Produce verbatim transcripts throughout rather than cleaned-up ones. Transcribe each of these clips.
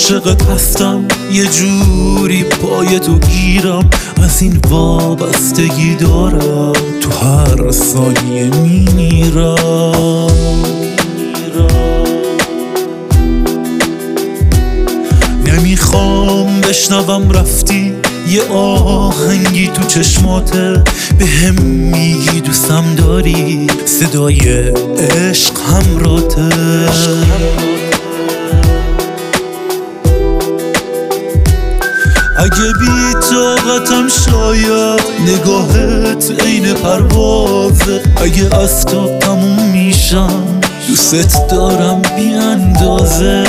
عاشقت هستم، یه جوری پای تو گیرم، از این وابستگی دارم، تو هر ثانیه میمیرم. نمیخوام بشنوم رفتی، یه آهنگی تو چشماته به هم میگی دوستم داری، صدای عشق همراته. اگه بی طاقتم شاید نگاهت عین پروازه، اگه از تو تموم میشم دوست دارم بی اندازه.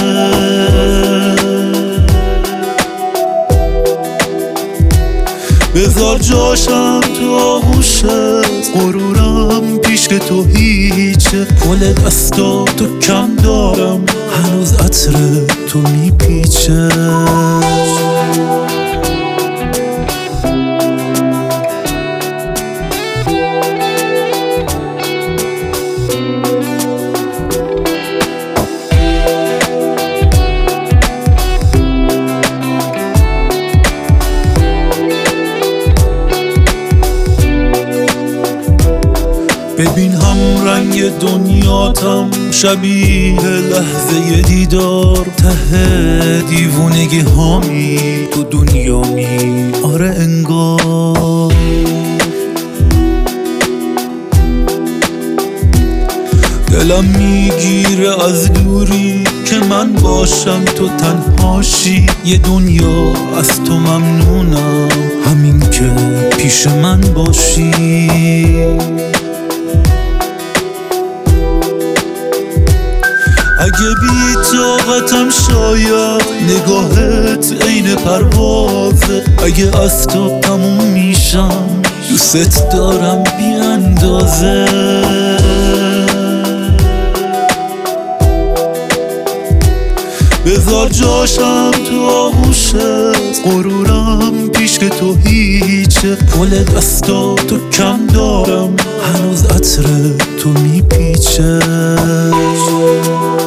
بذار جاشم تو آغوشت، غرورم پیش که تو هیچه، کل دستا تو کم دارم، هنوز عطر تو میپیچه. ببین هم رنگ دنیاتم، شبیه لحظه دیدار، ته دیوونگی هامی تو دنیا می آره انگار. دلم میگیره از دوری که من باشم تو تنهاشی، یه دنیا از تو ممنونم، همین که پیش من باشی. اگه بی طاقتم شاید نگاهت عین پروازه، اگه از تو تموم میشم دوست دارم بی اندازه. بذار جاشم تو آغوشت، غرورم پیش که تو هیچه، کل دستا تو کم دارم، هنوز عطر تو میپیچه.